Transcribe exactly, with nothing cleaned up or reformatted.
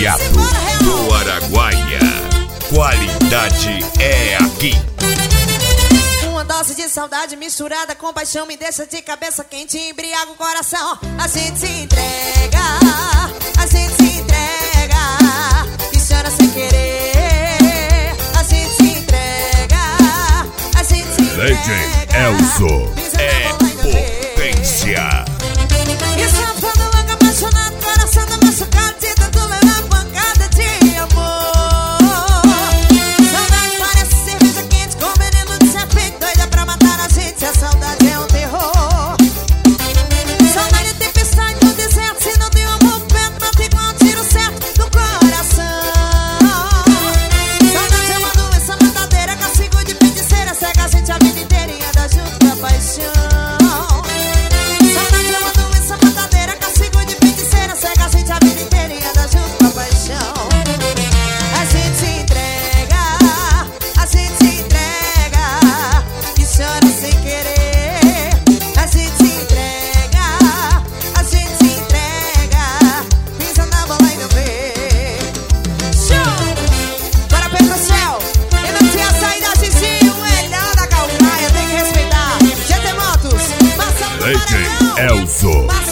Cremoseado do Araguaia. Qualidade é aqui. Uma dose de saudade misturada com paixão me deixa de cabeça quente e embriaga o coração. A gente se entrega, a gente se entrega e chora sem querer. A gente se entrega, a gente se entrega. Legend Elzo é potência. E safado louco apaixonado, coração tá machucado de tanto levar pancada de amor. Saudade parece cerveja quente com veneno de serpente, doida pra matar a gente, a saudade é um terror. Saudade é tempestade no deserto, se não tem um amor perto, mata igual um tiro certo no coração. Saudade é uma doença matadeira, castigo de feiticeira, cega a gente a vida inteira e anda junto da paixão. Legend Elzo.